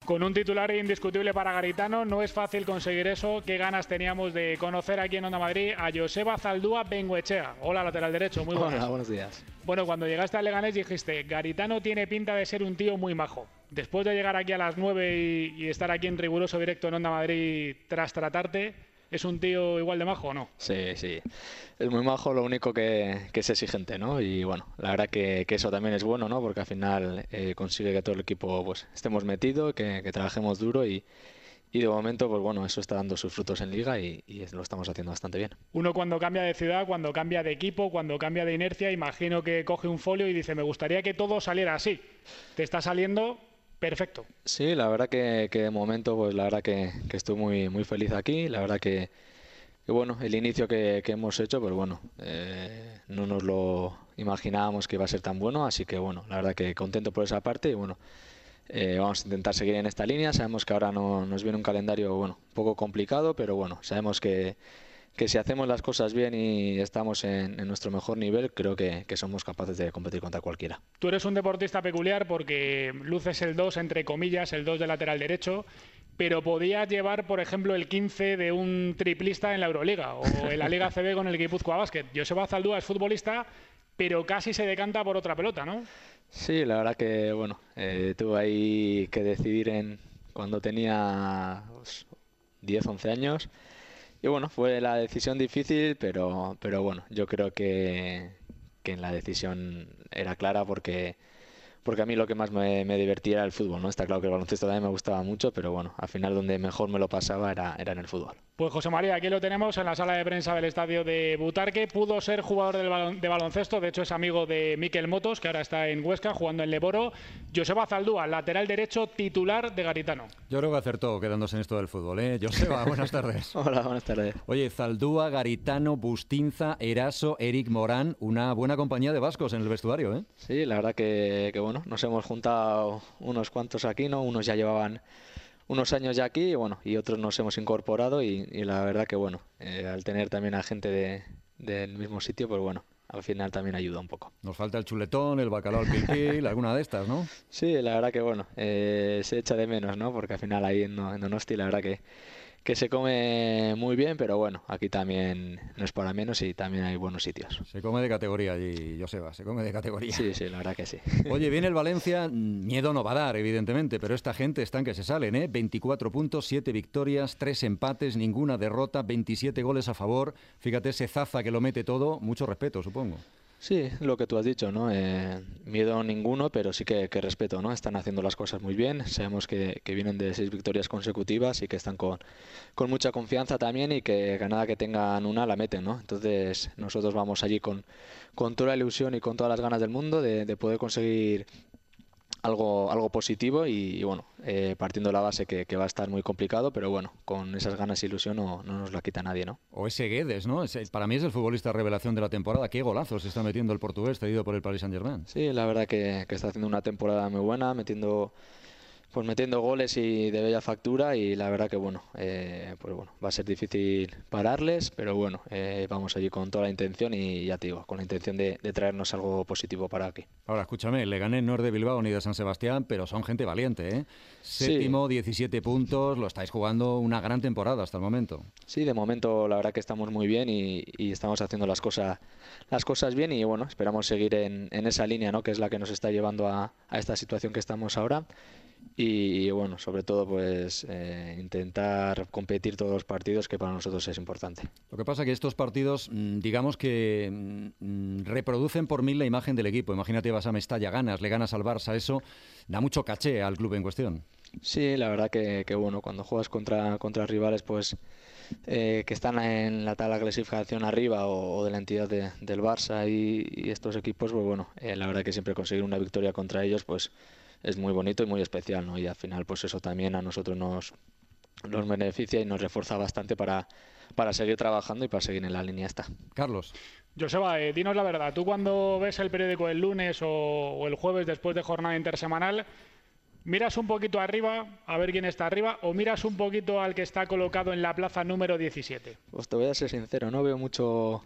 Con un titular indiscutible para Garitano, no es fácil conseguir eso. Qué ganas teníamos de conocer aquí en Onda Madrid a Joseba Zaldúa Bengoechea. Hola, lateral derecho, muy buenas. Hola, buenos días. Bueno, cuando llegaste al Leganés dijiste, Garitano tiene pinta de ser un tío muy majo. Después de llegar aquí a las 9 y estar aquí en riguroso directo en Onda Madrid tras tratarte, ¿es un tío igual de majo o no? Sí, es muy majo, lo único que es exigente, ¿no? Y bueno, la verdad que eso también es bueno, ¿no? Porque al final consigue que todo el equipo pues estemos metidos, que trabajemos duro y de momento, pues bueno, eso está dando sus frutos en Liga y lo estamos haciendo bastante bien. Uno cuando cambia de ciudad, cuando cambia de equipo, cuando cambia de inercia, imagino que coge un folio y dice, me gustaría que todo saliera así. Te está saliendo perfecto. Sí, la verdad que de momento, pues la verdad que estoy muy feliz aquí. La verdad que bueno, el inicio que hemos hecho, pues bueno, no nos lo imaginábamos que iba a ser tan bueno, así que bueno, la verdad que contento por esa parte y bueno, vamos a intentar seguir en esta línea. Sabemos que ahora nos viene un calendario, bueno, un poco complicado, pero bueno, sabemos que si hacemos las cosas bien y estamos en nuestro mejor nivel, creo que somos capaces de competir contra cualquiera. Tú eres un deportista peculiar porque luces el 2, entre comillas, el 2 de lateral derecho, pero podías llevar, por ejemplo, el 15 de un triplista en la Euroliga o en la Liga CB con el Guipúzcoa Basket. Joseba Zaldúa es futbolista, pero casi se decanta por otra pelota, ¿no? Sí, la verdad que, bueno, tuve ahí que decidir cuando tenía 10, 11 años. Y bueno, fue la decisión difícil, pero bueno, yo creo que en la decisión era clara porque a mí lo que más me divertía era el fútbol, ¿no? Está claro que el baloncesto también me gustaba mucho, pero bueno, al final donde mejor me lo pasaba era en el fútbol. Pues José María, aquí lo tenemos en la sala de prensa del estadio de Butarque. Pudo ser jugador de baloncesto, de hecho es amigo de Mikel Motos, que ahora está en Huesca jugando en Leboro. Joseba Zaldúa, lateral derecho titular de Garitano. Yo creo que acertó quedándose en esto del fútbol, ¿eh? Joseba, buenas tardes. Hola, buenas tardes. Oye, Zaldúa, Garitano, Bustinza, Eraso, Eric Morán, una buena compañía de vascos en el vestuario, ¿eh? Sí, la verdad que bueno, nos hemos juntado unos cuantos aquí, ¿no? Unos ya llevaban unos años ya aquí, y otros nos hemos incorporado y la verdad que bueno, al tener también a gente del mismo sitio, pues bueno, al final también ayuda un poco. Nos falta el chuletón, el bacalao al pilpil, alguna de estas, ¿no? Sí, la verdad que bueno, se echa de menos, ¿no? Porque al final ahí en Donosti la verdad que se come muy bien, pero bueno, aquí también no es para menos y también hay buenos sitios. Se come de categoría allí, Joseba, se come de categoría. Sí, la verdad que sí. Oye, viene el Valencia, miedo no va a dar, evidentemente, pero esta gente están que se salen, ¿eh? 24 puntos, 7 victorias, 3 empates, ninguna derrota, 27 goles a favor. Fíjate ese Zaza que lo mete todo, mucho respeto, supongo. Sí, lo que tú has dicho, ¿no? Miedo ninguno, pero sí que respeto, ¿no? Están haciendo las cosas muy bien, sabemos que vienen de 6 victorias consecutivas y que están con mucha confianza también y que nada que tengan una la meten, ¿no? Entonces nosotros vamos allí con toda la ilusión y con todas las ganas del mundo de poder conseguir algo positivo y bueno, partiendo de la base que va a estar muy complicado, pero bueno, con esas ganas e ilusión no nos la quita nadie, ¿no? O ese Guedes, ¿no? Para mí es el futbolista revelación de la temporada. Qué golazos está metiendo el portugués cedido por el Paris Saint-Germain. Sí, la verdad que está haciendo una temporada muy buena, metiendo goles y de bella factura y la verdad que bueno, pues bueno, va a ser difícil pararles, pero bueno, vamos allí con toda la intención y ya te digo, con la intención de traernos algo positivo para aquí. Ahora, escúchame, Leganés no es de Bilbao ni de San Sebastián, pero son gente valiente, ¿eh? Séptimo, sí. 17 puntos, lo estáis jugando una gran temporada hasta el momento. Sí, de momento la verdad que estamos muy bien y estamos haciendo las cosas bien y bueno, esperamos seguir en esa línea, ¿no? Que es la que nos está llevando a esta situación que estamos ahora. Y bueno, sobre todo pues intentar competir todos los partidos, que para nosotros es importante. Lo que pasa es que estos partidos, digamos que reproducen por 1000 la imagen del equipo. Imagínate, vas a Mestalla, le ganas al Barça, eso da mucho caché al club en cuestión. Sí, la verdad que bueno, cuando juegas contra rivales pues que están en la tabla de clasificación arriba o de la entidad del Barça y estos equipos, pues bueno, la verdad que siempre conseguir una victoria contra ellos pues es muy bonito y muy especial, ¿no? Y al final pues eso también a nosotros nos beneficia y nos refuerza bastante para seguir trabajando y para seguir en la línea esta. Carlos. Joseba, dinos la verdad, tú cuando ves el periódico el lunes o el jueves después de jornada intersemanal, ¿miras un poquito arriba a ver quién está arriba o miras un poquito al que está colocado en la plaza número 17? Pues te voy a ser sincero, no veo mucho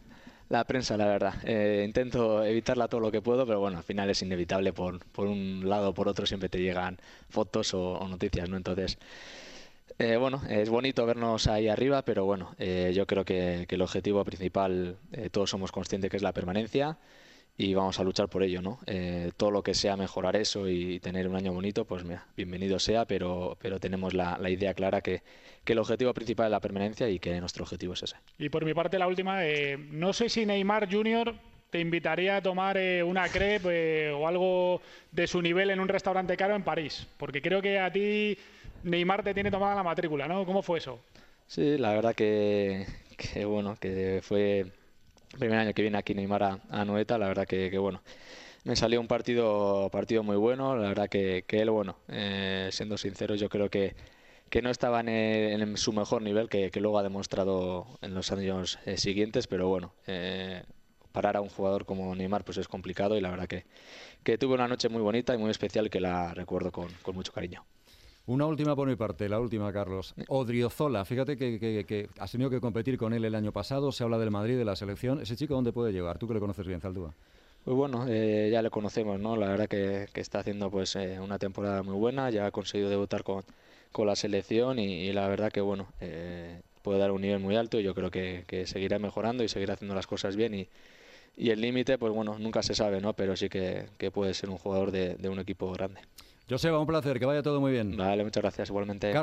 La prensa, la verdad. Intento evitarla todo lo que puedo, pero bueno, al final es inevitable. Por un lado o por otro siempre te llegan fotos o noticias, ¿no? Entonces, bueno, es bonito vernos ahí arriba, pero bueno, yo creo que el objetivo principal, todos somos conscientes que es la permanencia y vamos a luchar por ello, ¿no? Todo lo que sea mejorar eso y tener un año bonito, pues mira, bienvenido sea, pero tenemos la idea clara que el objetivo principal es la permanencia y que nuestro objetivo es ese. Y por mi parte, la última, no sé si Neymar Jr. te invitaría a tomar una crepe o algo de su nivel en un restaurante caro en París, porque creo que a ti Neymar te tiene tomada la matrícula, ¿no? ¿Cómo fue eso? Sí, la verdad que bueno, que fue el primer año que viene aquí Neymar a Anoeta, la verdad que bueno, me salió un partido muy bueno, la verdad que él, bueno, siendo sincero, yo creo que no estaba en su mejor nivel, que luego ha demostrado en los años siguientes, pero bueno, parar a un jugador como Neymar pues es complicado y la verdad que tuve una noche muy bonita y muy especial que la recuerdo con mucho cariño. Una última por mi parte, la última, Carlos. Odriozola, fíjate que has tenido que competir con él el año pasado, se habla del Madrid, de la selección. ¿Ese chico dónde puede llegar? Tú que le conoces bien, Zaldúa. Pues bueno, ya le conocemos, ¿no? La verdad que está haciendo pues una temporada muy buena, ya ha conseguido debutar con la selección y la verdad que bueno, puede dar un nivel muy alto y yo creo que seguirá mejorando y seguirá haciendo las cosas bien y el límite, pues bueno, nunca se sabe, ¿no? Pero sí que puede ser un jugador de un equipo grande. Joseba, un placer, que vaya todo muy bien. Vale, muchas gracias, igualmente.